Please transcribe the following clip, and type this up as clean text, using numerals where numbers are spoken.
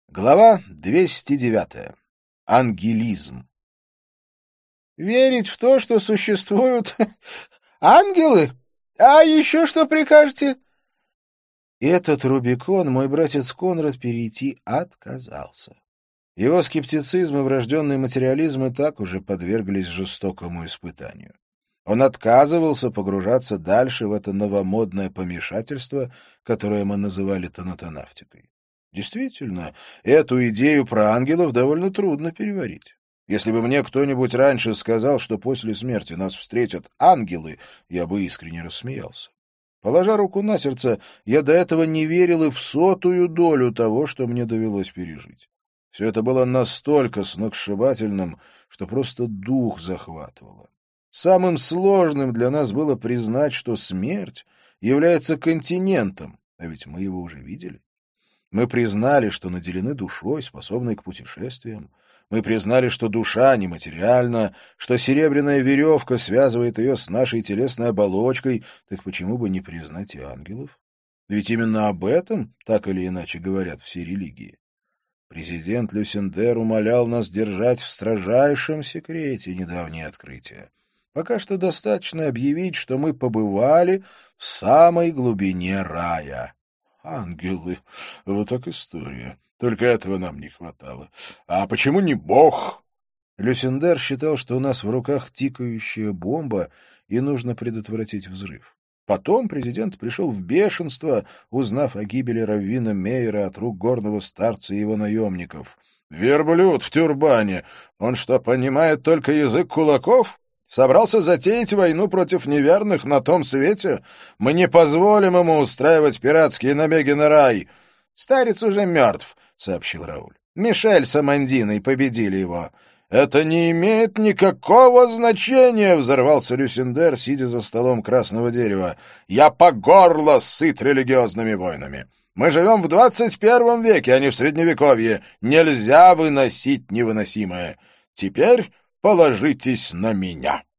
Глава 209. Ангелизм. Верить в то, что существуют ангелы? А еще что прикажете? Этот Рубикон мой братец Конрад перейти отказался. Его скептицизм и врожденный материализм и так уже подверглись жестокому испытанию. Он отказывался погружаться дальше в это новомодное помешательство, которое мы называли тонатонавтикой. Действительно, эту идею про ангелов довольно трудно переварить. Если бы мне кто-нибудь раньше сказал, что после смерти нас встретят ангелы, я бы искренне рассмеялся. Положа руку на сердце, я до этого не верил и в 100-ю долю того, что мне довелось пережить. Все это было настолько сногсшибательным, что просто дух захватывало. Самым сложным для нас было признать, что смерть является континентом, а ведь мы его уже видели. Мы признали, что наделены душой, способной к путешествиям. Мы признали, что душа нематериальна, что серебряная веревка связывает ее с нашей телесной оболочкой, так почему бы не признать и ангелов? Ведь именно об этом, так или иначе, говорят все религии. Президент Люсендер умолял нас держать в строжайшем секрете недавнее открытие. Пока что достаточно объявить, что мы побывали в самой глубине рая. Ангелы. Вот так история. Только этого нам не хватало. А почему не Бог? Люсендер считал, что у нас в руках тикающая бомба, и нужно предотвратить взрыв. Потом президент пришел в бешенство, узнав о гибели раввина Мейера от рук горного старца и его наемников. «Верблюд в тюрбане! Он что, понимает только язык кулаков? Собрался затеять войну против неверных на том свете? Мы не позволим ему устраивать пиратские набеги на рай!» «Старец уже мертв», — сообщил Рауль. «Мишель с Амандиной победили его». «Это не имеет никакого значения!» — взорвался Люсендер, сидя за столом красного дерева. «Я по горло сыт религиозными войнами. Мы живем в 21 веке, а не в Средневековье. Нельзя выносить невыносимое. Теперь положитесь на меня».